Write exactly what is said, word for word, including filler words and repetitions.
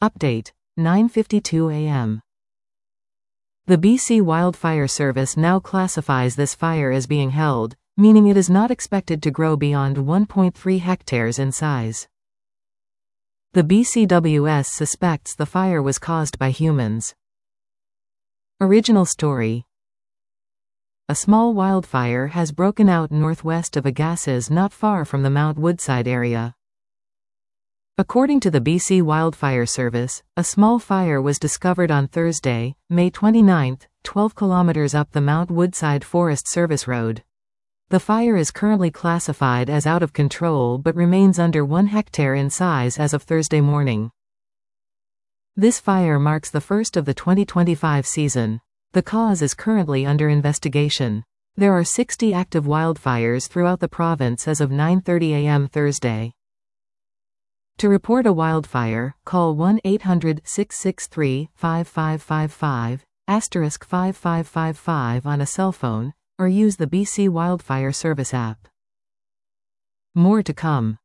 Update, nine fifty-two a m The B C Wildfire Service now classifies this fire as being held, meaning it is not expected to grow beyond one point three hectares in size. The B C W S suspects the fire was caused by humans. Original story. A small wildfire has broken out northwest of Agassiz, not far from the Mount Woodside area. According to the B C Wildfire Service, a small fire was discovered on Thursday, May twenty-ninth, twelve kilometers up the Mount Woodside Forest Service Road. The fire is currently classified as out of control but remains under one hectare in size as of Thursday morning. This fire marks the first of the twenty twenty-five season. The cause is currently under investigation. There are sixty active wildfires throughout the province as of nine thirty a m Thursday. To report a wildfire, call one eight hundred, six six three, five five five five, asterisk five five five five on a cell phone, or use the B C Wildfire Service app. More to come.